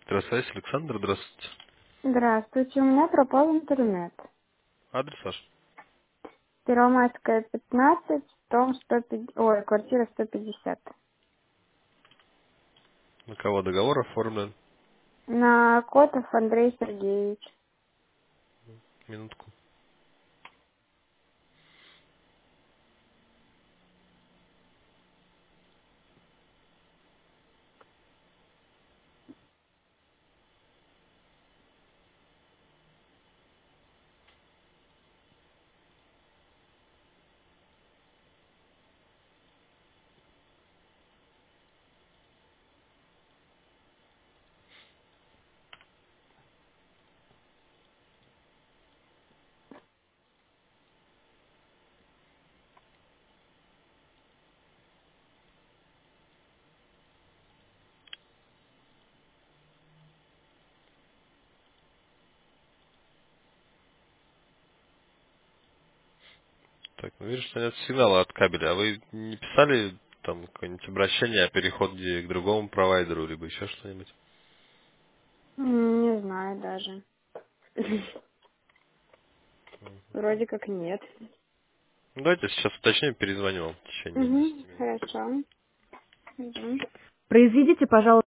Здравствуйте, Александр, здравствуйте. Здравствуйте, у меня пропал интернет. Адрес ваш? Первомайская, 15, дом 150, ой, квартира 150. На кого договор оформлен? На Котов Андрей Сергеевич. Минутку. Так, ну вижу, что нет сигнала от кабеля. А вы не писали там какое-нибудь обращение о переходе к другому провайдеру, либо еще что-нибудь? Не знаю даже. Вроде как нет. Ну, давайте сейчас уточним, перезвоню вам в течение Угу, 10 минут. хорошо. Угу. Произведите, пожалуйста,